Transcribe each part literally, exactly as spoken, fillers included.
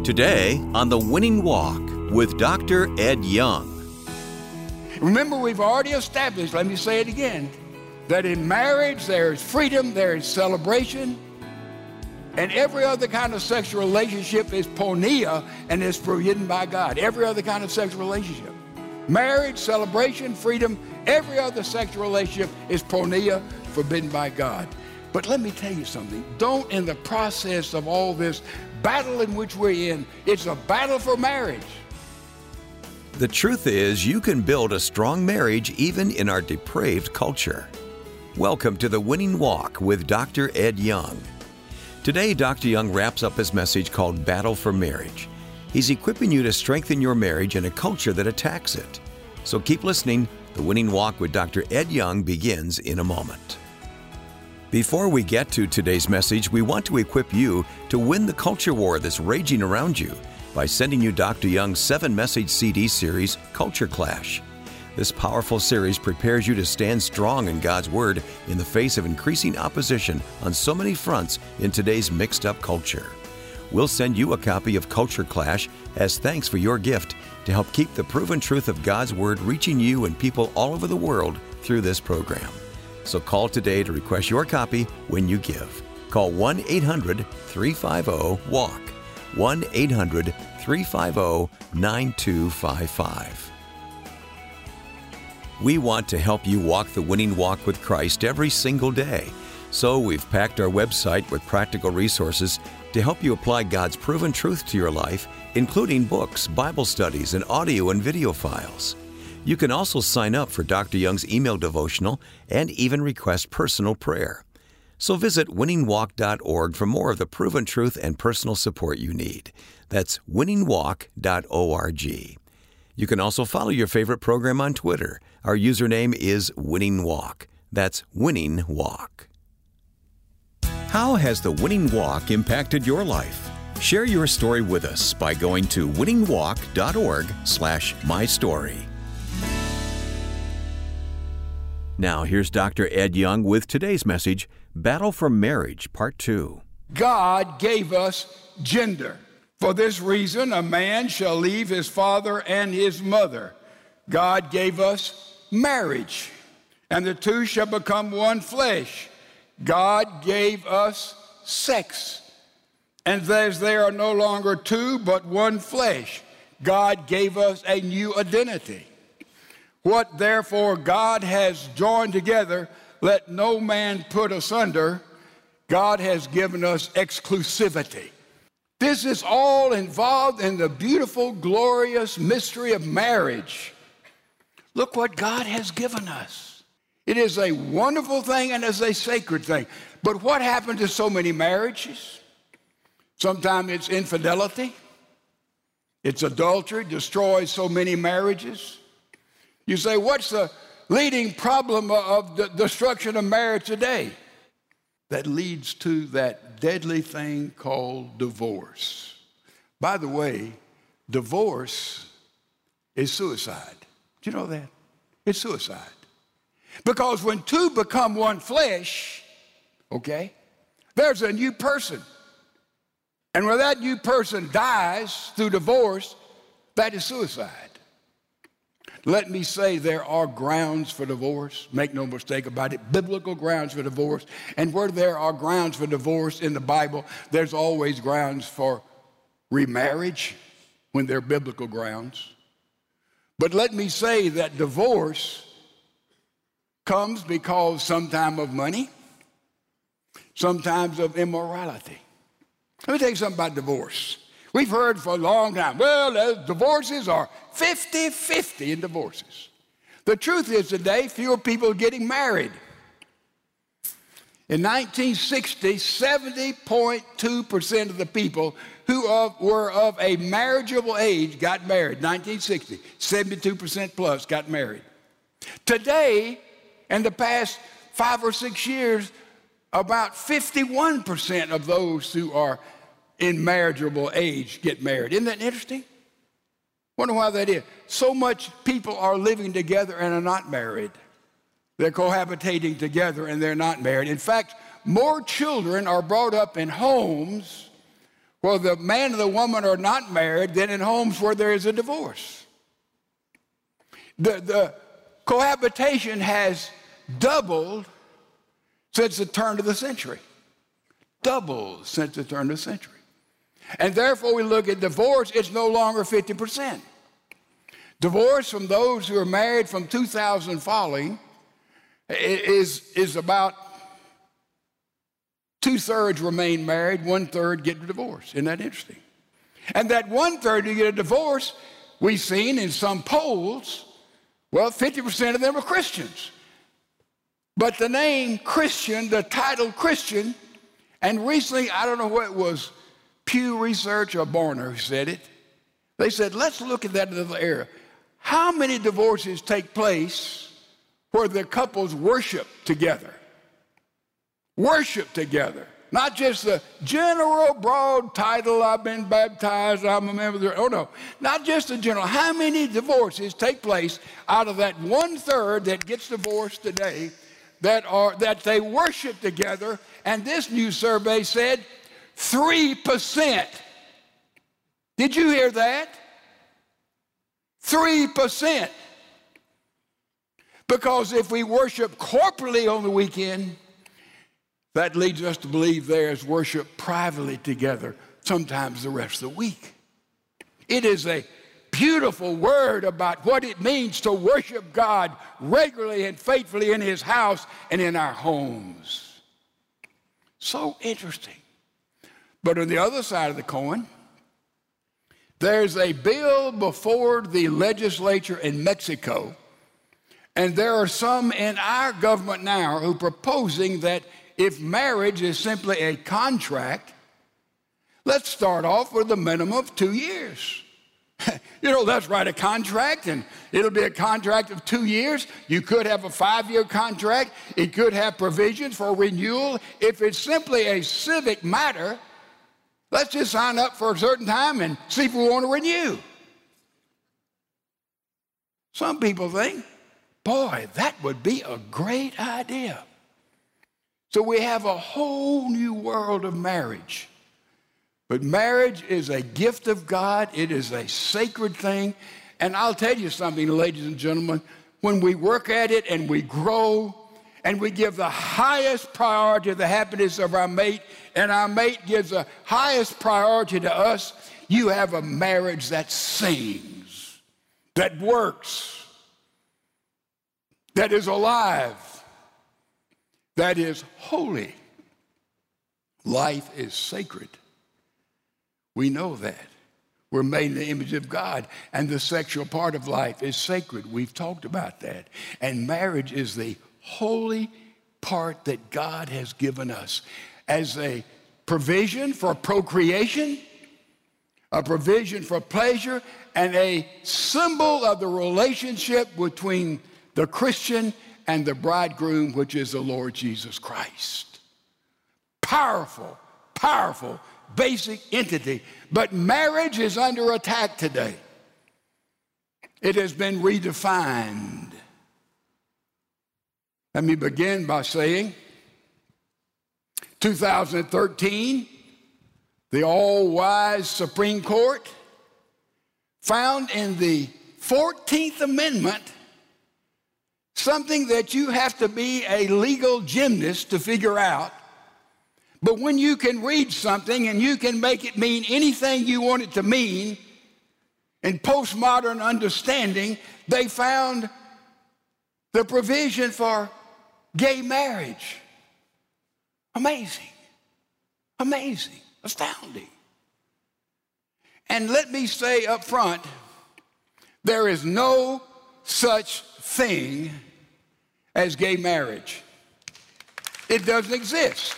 Today on The Winning Walk with Doctor Ed Young. Remember, we've already established, let me say it again, that in marriage there is freedom, there is celebration, and every other kind of sexual relationship is porneia and is forbidden by God. Every other kind of sexual relationship. Marriage, celebration, freedom, every other sexual relationship is porneia, forbidden by God. But let me tell you something. Don't, in the process of all this battle in which we're in, it's a battle for marriage. The truth is, you can build a strong marriage even in our depraved culture. Welcome to The Winning Walk with Doctor Ed Young. Today, Doctor Young wraps up his message called Battle for Marriage. He's equipping you to strengthen your marriage in a culture that attacks it. So keep listening. The Winning Walk with Doctor Ed Young begins in a moment. Before we get to today's message, we want to equip you to win the culture war that's raging around you by sending you Doctor Young's seven-message C D series, Culture Clash. This powerful series prepares you to stand strong in God's Word in the face of increasing opposition on so many fronts in today's mixed-up culture. We'll send you a copy of Culture Clash as thanks for your gift to help keep the proven truth of God's Word reaching you and people all over the world through this program. So call today to request your copy when you give. Call one eight hundred three five zero WALK, one eight hundred three five zero nine two five five. We want to help you walk the winning walk with Christ every single day. So we've packed our website with practical resources to help you apply God's proven truth to your life, including books, Bible studies, and audio and video files. You can also sign up for Doctor Young's email devotional and even request personal prayer. So visit winning walk dot org for more of the proven truth and personal support you need. That's winning walk dot org. You can also follow your favorite program on Twitter. Our username is Winning Walk. That's Winning Walk. How has the Winning Walk impacted your life? Share your story with us by going to winning walk dot org slash my story. Now, here's Doctor Ed Young with today's message, Battle for Marriage, Part two. God gave us gender. For this reason, a man shall leave his father and his mother. God gave us marriage, and the two shall become one flesh. God gave us sex, and as they are no longer two, but one flesh, God gave us a new identity. What therefore God has joined together, let no man put asunder. God has given us exclusivity. This is all involved in the beautiful, glorious mystery of marriage. Look what God has given us. It is a wonderful thing and it's a sacred thing. But what happened to so many marriages? Sometimes it's infidelity. It's adultery, destroys so many marriages. You say, what's the leading problem of the destruction of marriage today? That leads to that deadly thing called divorce. By the way, divorce is suicide. Do you know that? It's suicide. Because when two become one flesh, okay, there's a new person. And when that new person dies through divorce, that is suicide. Let me say there are grounds for divorce. Make no mistake about it, biblical grounds for divorce. And where there are grounds for divorce in the Bible, there's always grounds for remarriage when they're biblical grounds. But let me say that divorce comes because sometimes of money, sometimes of immorality. Let me tell you something about divorce. We've heard for a long time, well, uh, divorces are fifty-fifty in divorces. The truth is today, fewer people are getting married. In nineteen sixty, seventy point two percent of the people who of, were of a marriageable age got married. nineteen sixty, seventy-two percent plus got married. Today, in the past five or six years, about fifty-one percent of those who are in marriageable age get married. Isn't that interesting? Wonder why that is. So much people are living together and are not married. They're cohabitating together and they're not married. In fact, more children are brought up in homes where the man and the woman are not married than in homes where there is a divorce. The, the cohabitation has doubled since the turn of the century. Doubled since the turn of the century. And therefore, we look at divorce, it's no longer fifty percent. Divorce from those who are married from two thousand following is, is about two-thirds remain married, one-third get a divorce. Isn't that interesting? And that one-third who get a divorce, we've seen in some polls, well, fifty percent of them are Christians. But the name Christian, the title Christian, and recently, I don't know what it was, Pew Research or Barner who said it, they said, let's look at that another area. How many divorces take place where the couples worship together? Worship together. Not just the general broad title, I've been baptized, I'm a member of the, oh no. Not just the general. How many divorces take place out of that one-third that gets divorced today that are that they worship together? And this new survey said three percent. Did you hear that? three percent. Because if we worship corporately on the weekend, that leads us to believe there is worship privately together, sometimes the rest of the week. It is a beautiful word about what it means to worship God regularly and faithfully in His house and in our homes. So interesting. But on the other side of the coin, there's a bill before the legislature in Mexico, and there are some in our government now who are proposing that if marriage is simply a contract, let's start off with a minimum of two years. You know, let's write a contract, and it'll be a contract of two years. You could have a five-year contract. It could have provisions for renewal. If it's simply a civic matter, let's just sign up for a certain time and see if we want to renew. Some people think, boy, that would be a great idea. So we have a whole new world of marriage. But marriage is a gift of God. It is a sacred thing. And I'll tell you something, ladies and gentlemen, when we work at it and we grow and we give the highest priority to the happiness of our mate, and our mate gives the highest priority to us, you have a marriage that sings, that works, that is alive, that is holy. Life is sacred. We know that. We're made in the image of God, and the sexual part of life is sacred. We've talked about that. And marriage is the holy part that God has given us as a provision for procreation, a provision for pleasure, and a symbol of the relationship between the Christian and the bridegroom, which is the Lord Jesus Christ. Powerful, powerful, basic entity. But marriage is under attack today. It has been redefined. Let me begin by saying, two thousand thirteen, the all-wise Supreme Court found in the fourteenth Amendment something that you have to be a legal gymnast to figure out. But when you can read something and you can make it mean anything you want it to mean, in postmodern understanding, they found the provision for gay marriage. Amazing. Amazing. Astounding. And let me say up front, there is no such thing as gay marriage. It doesn't exist.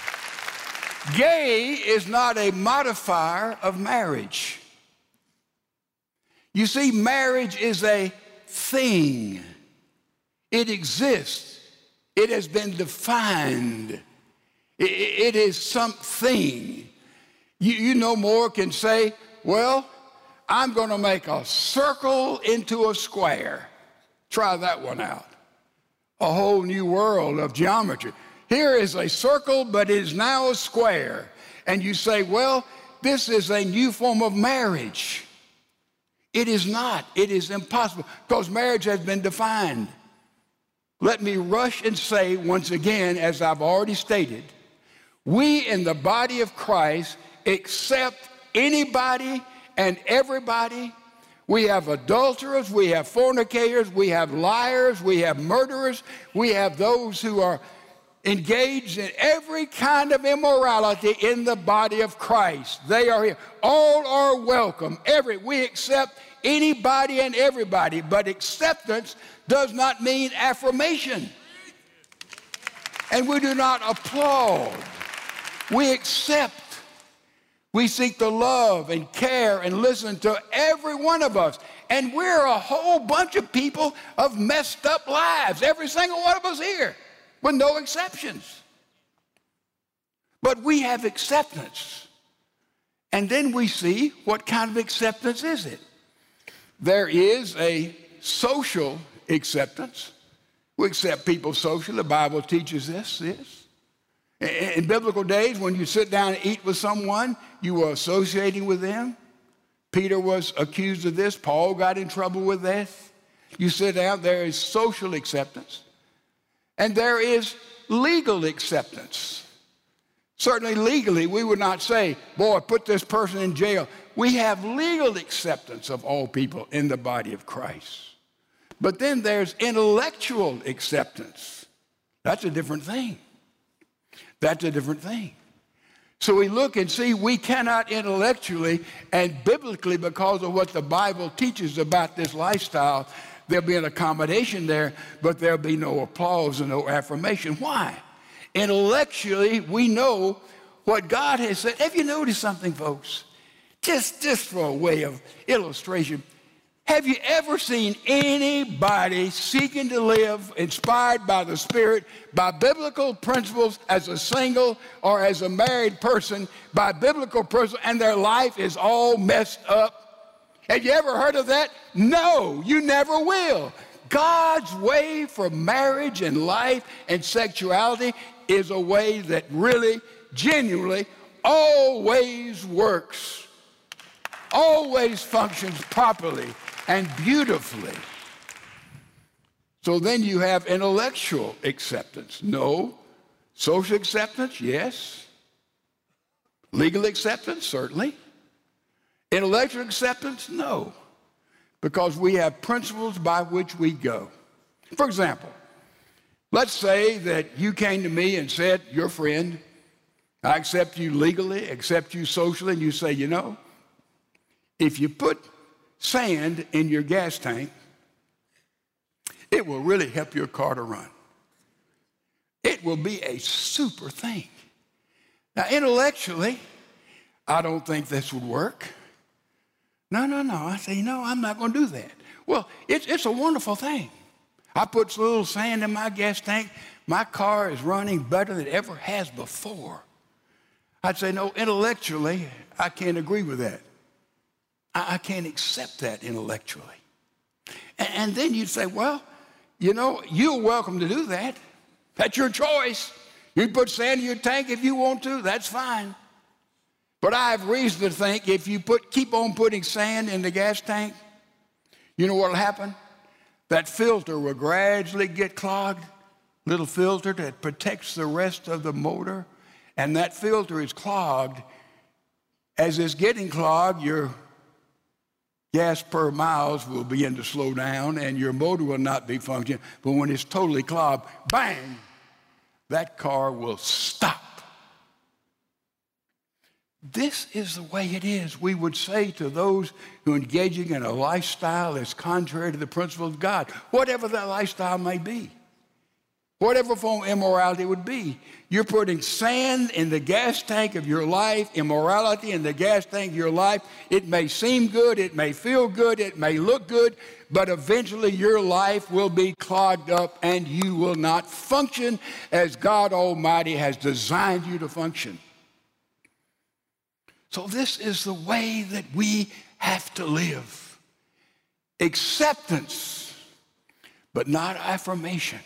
Gay is not a modifier of marriage. You see, marriage is a thing. It exists. It has been defined. It, it is something. You, you no more can say, well, I'm going to make a circle into a square. Try that one out. A whole new world of geometry. Here is a circle, but it is now a square. And you say, well, this is a new form of marriage. It is not. It is impossible because marriage has been defined. Let me rush and say once again, as I've already stated, we in the body of Christ accept anybody and everybody. We have adulterers, we have fornicators, we have liars, we have murderers, we have those who are engaged in every kind of immorality in the body of Christ. They are here. All are welcome. Every, we accept anybody and everybody, but acceptance does not mean affirmation. And we do not applaud. We accept. We seek to love and care and listen to every one of us. And we're a whole bunch of people of messed up lives, every single one of us here, with no exceptions. But we have acceptance. And then we see what kind of acceptance is it. There is a social acceptance. We accept people socially. The Bible teaches this, this. In biblical days, when you sit down and eat with someone, you were associating with them. Peter was accused of this. Paul got in trouble with that. You sit down, there is social acceptance. And there is legal acceptance. Certainly legally, we would not say, boy, put this person in jail. We have legal acceptance of all people in the body of Christ. But then there's intellectual acceptance. That's a different thing. That's a different thing. So we look and see we cannot intellectually and biblically, because of what the Bible teaches about this lifestyle, there'll be an accommodation there, but there'll be no applause and no affirmation. Why? Intellectually, we know what God has said. Have you noticed something, folks? Just, just for a way of illustration, have you ever seen anybody seeking to live inspired by the Spirit, by biblical principles as a single or as a married person, by biblical principles, and their life is all messed up? Have you ever heard of that? No, you never will. God's way for marriage and life and sexuality is a way that really, genuinely, always works, always functions properly and beautifully. So then you have intellectual acceptance. No. Social acceptance, yes. Legal acceptance, certainly. Intellectual acceptance, no. Because we have principles by which we go. For example, let's say that you came to me and said, your friend, I accept you legally, accept you socially, and you say, you know, if you put sand in your gas tank, it will really help your car to run. It will be a super thing. Now, intellectually, I don't think this would work. No, no, no. I say, no, I'm not going to do that. Well, it's, it's a wonderful thing. I put a little sand in my gas tank. My car is running better than it ever has before. I'd say, no, intellectually, I can't agree with that. I can't accept that intellectually. And then you'd say, well, you know, you're welcome to do that. That's your choice. You put sand in your tank if you want to, that's fine. But I have reason to think if you put, keep on putting sand in the gas tank, you know what will happen? That filter will gradually get clogged, little filter that protects the rest of the motor. And that filter is clogged. As it's getting clogged, your gas per miles will begin to slow down and your motor will not be functioning. But when it's totally clogged, bang, that car will stop. This is the way it is. We would say to those who are engaging in a lifestyle that's contrary to the principle of God, whatever that lifestyle may be, whatever form of immorality it would be, you're putting sand in the gas tank of your life, immorality in the gas tank of your life. It may seem good, it may feel good, it may look good, but eventually your life will be clogged up and you will not function as God Almighty has designed you to function. So this is the way that we have to live. Acceptance, but not affirmation.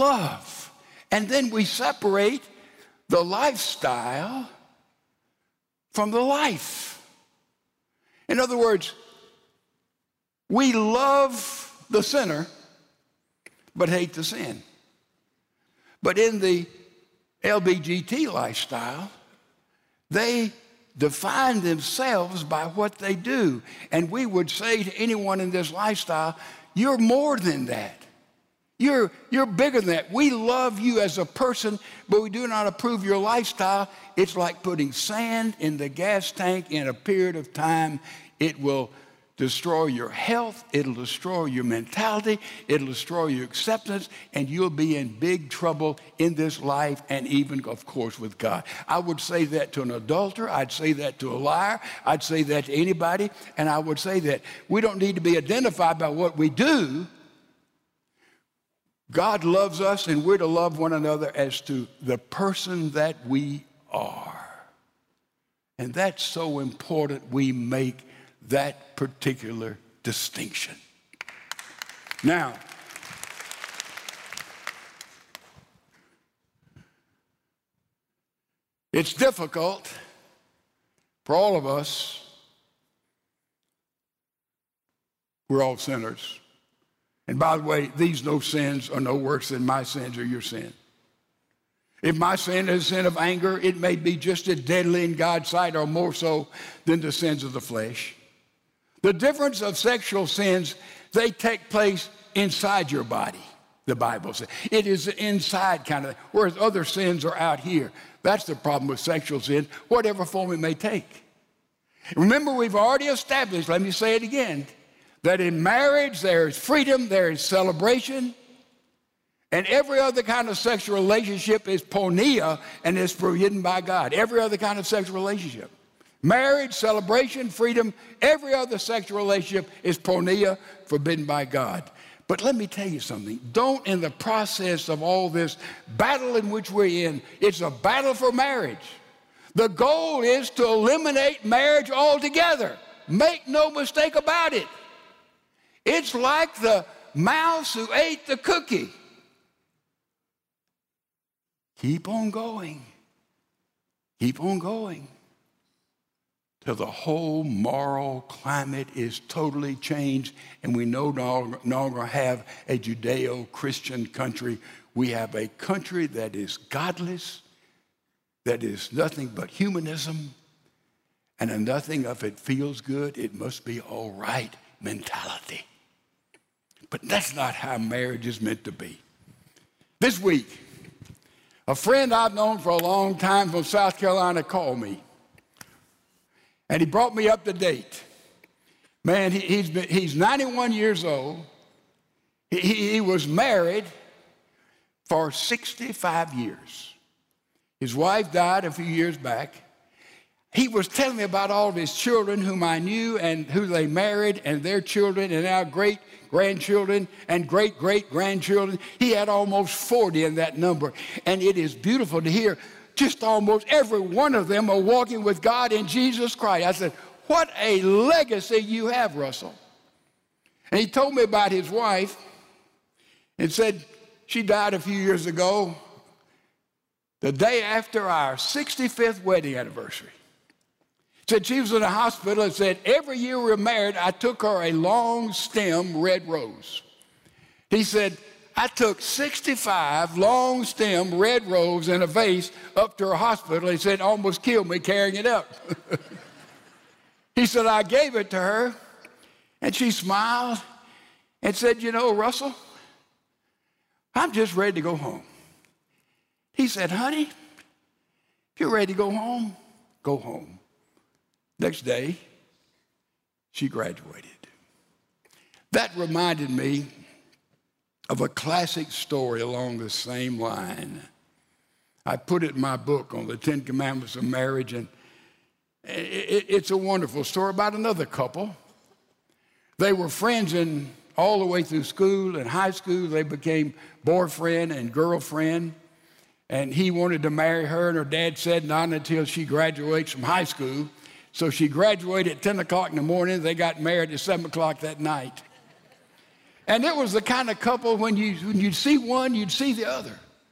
Love. And then we separate the lifestyle from the life. In other words, we love the sinner, but hate the sin. But in the L B G T lifestyle, they define themselves by what they do. And we would say to anyone in this lifestyle, you're more than that. You're, you're bigger than that. We love you as a person, but we do not approve your lifestyle. It's like putting sand in the gas tank in a period of time. It will destroy your health. It'll destroy your mentality. It'll destroy your acceptance, and you'll be in big trouble in this life and even, of course, with God. I would say that to an adulterer. I'd say that to a liar. I'd say that to anybody, and I would say that we don't need to be identified by what we do. God loves us, and we're to love one another as to the person that we are. And that's so important we make that particular distinction. Now, it's difficult for all of us. We're all sinners. And by the way, these no sins are no worse than my sins or your sin. If my sin is a sin of anger, it may be just as deadly in God's sight or more so than the sins of the flesh. The difference of sexual sins, they take place inside your body, the Bible says. It is an inside kind of thing, whereas other sins are out here. That's the problem with sexual sin, whatever form it may take. Remember, we've already established, let me say it again, that in marriage there is freedom, there is celebration, and every other kind of sexual relationship is porneia and is forbidden by God. Every other kind of sexual relationship. Marriage, celebration, freedom, every other sexual relationship is porneia, forbidden by God. But let me tell you something. Don't, in the process of all this battle in which we're in, it's a battle for marriage. The goal is to eliminate marriage altogether. Make no mistake about it. It's like the mouse who ate the cookie. Keep on going. Keep on going. Till the whole moral climate is totally changed and we no longer, no longer have a Judeo-Christian country. We have a country that is godless, that is nothing but humanism, and a nothing if it feels good, it must be all right mentality. But that's not how marriage is meant to be. This week, a friend I've known for a long time from South Carolina called me. And he brought me up to date. Man, he, he's, been, he's ninety-one years old. He, he was married for sixty-five years. His wife died a few years back. He was telling me about all of his children whom I knew and who they married and their children and our great-grandchildren and great-great-grandchildren. He had almost forty in that number. And it is beautiful to hear just almost every one of them are walking with God in Jesus Christ. I said, what a legacy you have, Russell. And he told me about his wife and said she died a few years ago, the day after our sixty-fifth wedding anniversary. Said she was in a hospital and said, every year we were married, I took her a long stem red rose. He said, I took sixty-five long stem red rose in a vase up to her hospital. He said, it almost killed me carrying it up. He said, I gave it to her, and she smiled and said, you know, Russell, I'm just ready to go home. He said, honey, if you're ready to go home, go home. Next day, she graduated. That reminded me of a classic story along the same line. I put it in my book on the Ten Commandments of Marriage, and it's a wonderful story about another couple. They were friends in all the way through school and high school. They became boyfriend and girlfriend, and he wanted to marry her, and her dad said not until she graduates from high school. So she graduated at ten o'clock in the morning. They got married at seven o'clock that night. And it was the kind of couple when, you, when you'd see one, you'd see the other.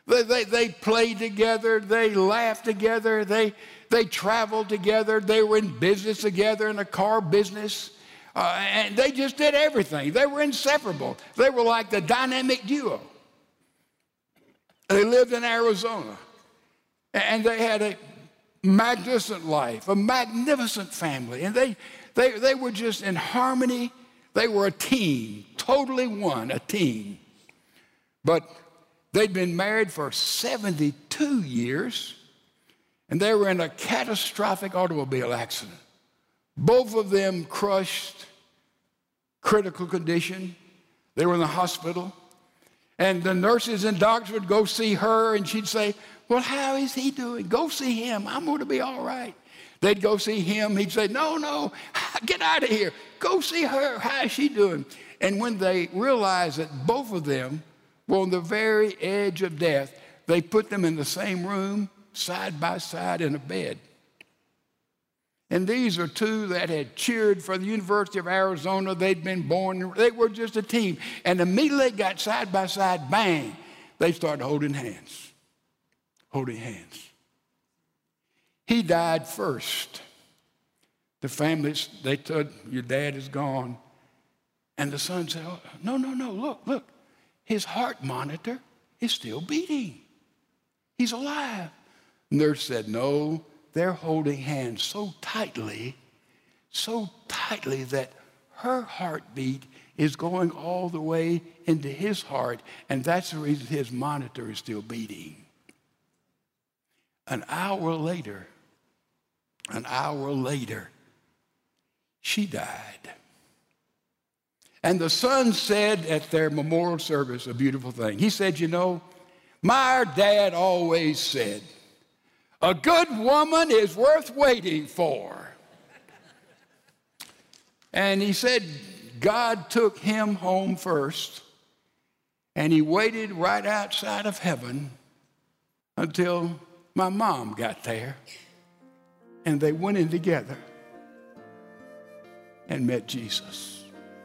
They, they, they played together. They laughed together. They, they traveled together. They were in business together, in a car business. Uh, and they just did everything. They were inseparable. They were like the dynamic duo. They lived in Arizona. And they had a magnificent life, a magnificent family. And they, they, they were just in harmony. They were a team, totally one, a team. But they'd been married for seventy-two years, and they were in a catastrophic automobile accident. Both of them crushed, critical condition. They were in the hospital. And the nurses and doctors would go see her, and she'd say, well, how is he doing? Go see him. I'm going to be all right. They'd go see him. He'd say, no, no, get out of here. Go see her. How is she doing? And when they realized that both of them were on the very edge of death, they put them in the same room, side by side in a bed. And these are two that had cheered for the University of Arizona. They'd been born. They were just a team. And immediately they got side by side, bang, they started holding hands. Holding hands. He died first. The families, they told, your dad is gone. And the son said, oh, no, no, no, look, look. His heart monitor is still beating. He's alive. Nurse said, no, they're holding hands so tightly, so tightly that her heartbeat is going all the way into his heart, and that's the reason his monitor is still beating. An hour later, an hour later, she died. And the son said at their memorial service a beautiful thing. He said, you know, my dad always said, a good woman is worth waiting for. And he said God took him home first, and he waited right outside of heaven until my mom got there, and they went in together and met Jesus.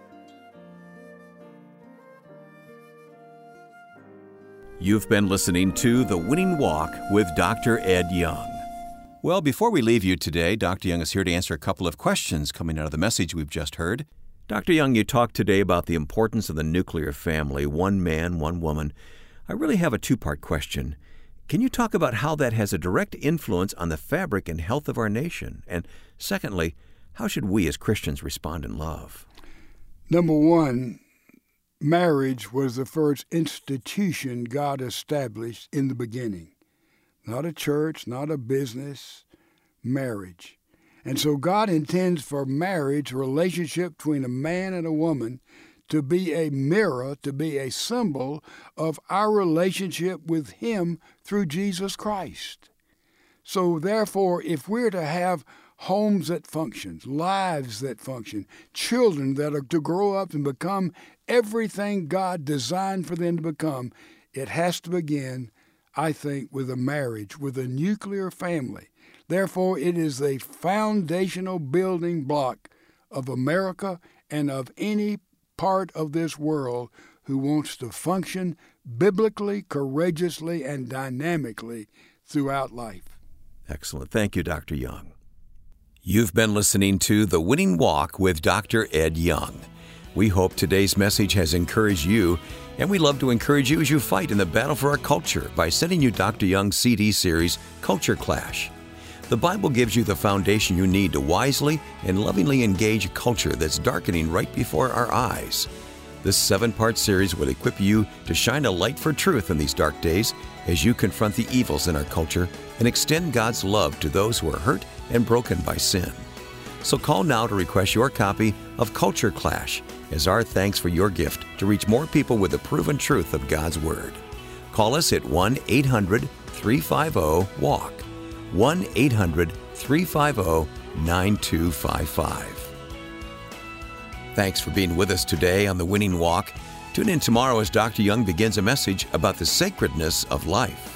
You've been listening to The Winning Walk with Doctor Ed Young. Well, before we leave you today, Doctor Young is here to answer a couple of questions coming out of the message we've just heard. Doctor Young, you talked today about the importance of the nuclear family, one man, one woman. I really have a two-part question. Can you talk about how that has a direct influence on the fabric and health of our nation? And secondly, how should we as Christians respond in love? Number one, marriage was the first institution God established in the beginning. Not a church, not a business, marriage. And so God intends for marriage, a relationship between a man and a woman, to be a mirror, to be a symbol of our relationship with Him through Jesus Christ. So therefore, if we're to have homes that function, lives that function, children that are to grow up and become everything God designed for them to become, it has to begin, I think, with a marriage, with a nuclear family. Therefore, it is the foundational building block of America and of any part of this world who wants to function biblically, courageously, and dynamically throughout life. Excellent. Thank you, Doctor Young. You've been listening to The Winning Walk with Doctor Ed Young. We hope today's message has encouraged you, and we love to encourage you as you fight in the battle for our culture by sending you Doctor Young's C D series, Culture Clash. The Bible gives you the foundation you need to wisely and lovingly engage a culture that's darkening right before our eyes. This seven-part series will equip you to shine a light for truth in these dark days as you confront the evils in our culture and extend God's love to those who are hurt and broken by sin. So call now to request your copy of Culture Clash as our thanks for your gift to reach more people with the proven truth of God's Word. Call us at one eight hundred three five zero walk. one eight hundred three five zero nine two five five. Thanks for being with us today on The Winning Walk. Tune in tomorrow as Doctor Young begins a message about the sacredness of life.